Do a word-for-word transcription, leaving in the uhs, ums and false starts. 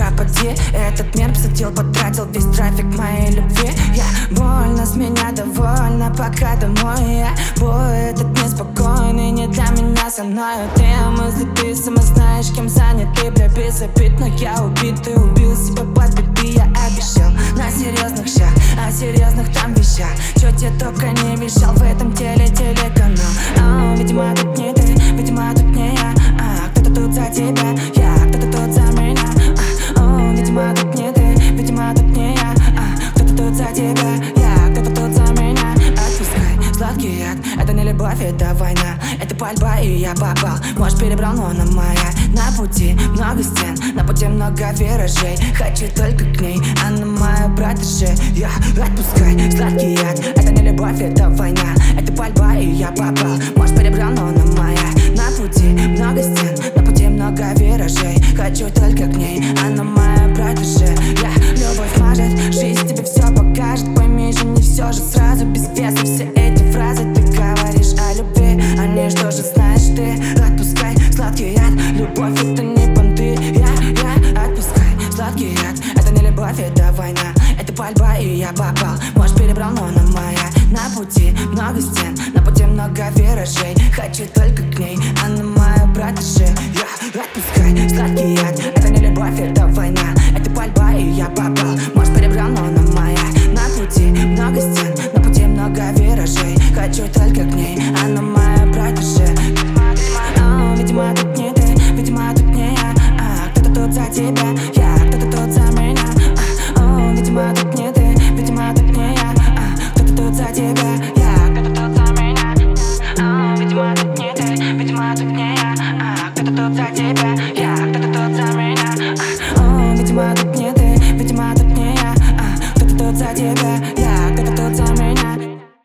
пропади. Этот мир посетил, потратил весь трафик моей любви. Я больно, с меня довольна, пока домой я. Бой этот неспокойный, не для меня, со мною ты мысли, ты сама знаешь, кем занят ты. Бля, без обид, но я убит, ты убил себя под биты. Я обещал на серьезных щах, о серьезных там вещах. Чё тебе только не вещал, в этом теле телеканал. А, видимо, тут не ты, видимо, тут не я. А, кто-то тут за тебя, я, кто-то тут за меня. А, о, видимо, тут не ты, видимо, тут не я. А, кто-то тут за тебя, я, кто-то тут за меня. Отпускай, сладкий яд, это не любовь, это война. Это пальба, и я попал, может, перебрал, но она моя. На пути много стен, на пути много виражей. Хочу только к ней, она моя протеже. Я отпускай, сладкий яд, это не любовь, это война. Это пальба, и я попал, может, перебрал, но она моя. На пути много стен, на пути много виражей. Хочу только к ней, она моя протеже. Я любовь мажет, жизнь тебе все покажет. Пойми же, не все же сразу без веса. Все эти фразы ты говоришь о любви, а не что же знаешь ты. Отпускай, сладкий яд, любовь это не понты. Я, я, отпускай, сладкий яд, это не любовь, это война. Это пальба, и я попал, может, перебрал, но она моя. На пути много стен, на пути много виражей. Хочу только к ней, она моя протеже. Я отпускай, сладкий яд, это не любовь, это война. Это пальба, и я попал, может, перебрал, но она моя. На пути много стен, на пути много виражей. Хочу только к ней, она моя протеже. О, видимо, тут не ты, видимо, тут не я. А, кто-то тут за тебя, я, кто-то тут за меня. А, о, видимо, тут не ты, видимо, тут не я. А, кто-то тут за тебя, я, кто-то тут за меня. О, видимо, тут не ты, видимо, тут не я. А, кто-то тут за тебя, я, кто-то тут за меня. А, о, видимо, тут не ты, видимо, тут не я. А, кто-то тут за тебя.